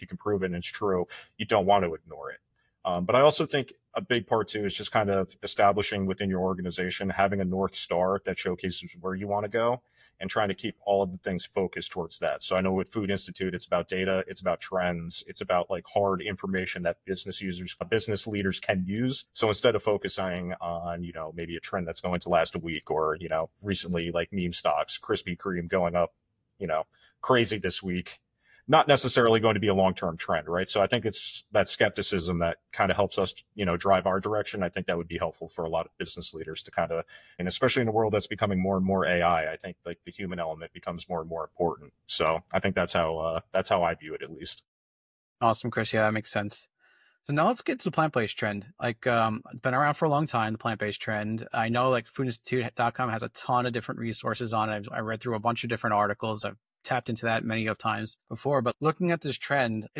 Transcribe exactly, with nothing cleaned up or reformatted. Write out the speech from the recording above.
you can prove it and it's true, you don't want to ignore it. Um, but I also think a big part too is just kind of establishing within your organization, having a North Star that showcases where you want to go and trying to keep all of the things focused towards that. So I know with Food Institute, it's about data, it's about trends, it's about like hard information that business users, business leaders can use. So instead of focusing on, you know, maybe a trend that's going to last a week or, you know, recently like meme stocks, Krispy Kreme going up, you know, crazy this week, not necessarily going to be a long-term trend, right? So I think it's that skepticism that kind of helps us, you know, drive our direction. I think that would be helpful for a lot of business leaders to kind of, and especially in a world that's becoming more and more A I, I think like the human element becomes more and more important. So I think that's how, uh, that's how I view it at least. Awesome, Chris. Yeah, that makes sense. So now let's get to the plant-based trend. Like, um, it's been around for a long time, the plant-based trend. I know like food institute dot com has a ton of different resources on it. I read through a bunch of different articles. I've tapped into that many of times before, but looking at this trend,